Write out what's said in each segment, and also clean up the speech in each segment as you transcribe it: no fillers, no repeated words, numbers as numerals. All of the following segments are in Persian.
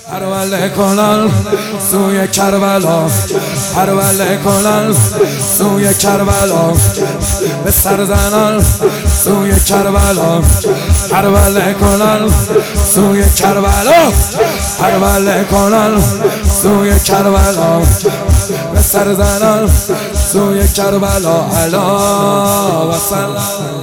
هرول کنن سوی کربلا، هرول کنن سوی کربلا، به سر زنن سوی کربلا، هرول کنن سوی کربلا، هرول کنن سوی کربلا، به سر زنن سوی کربلا. علا و صلی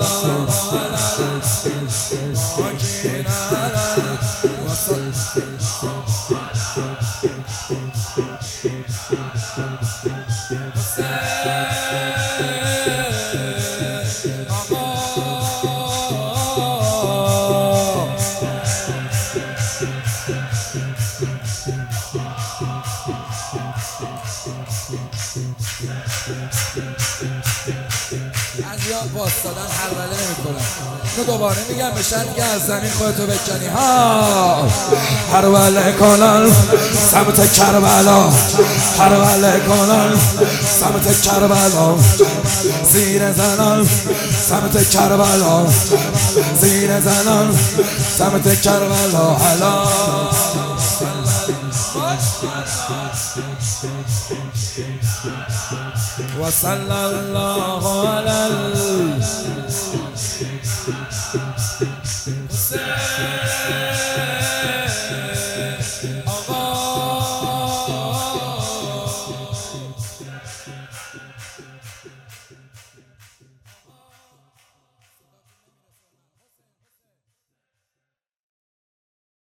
بعضیا باستادن هروله نمی‌کنن. اینو دوباره میگم به شرطی که از زمین خودتو بکنی. ها هروله کنن سمت کربلا، هروله کنن سمت کربلا، زیر زنان سمت کربلا، زیر زنان سمت کربلا. علا و صلی الله علی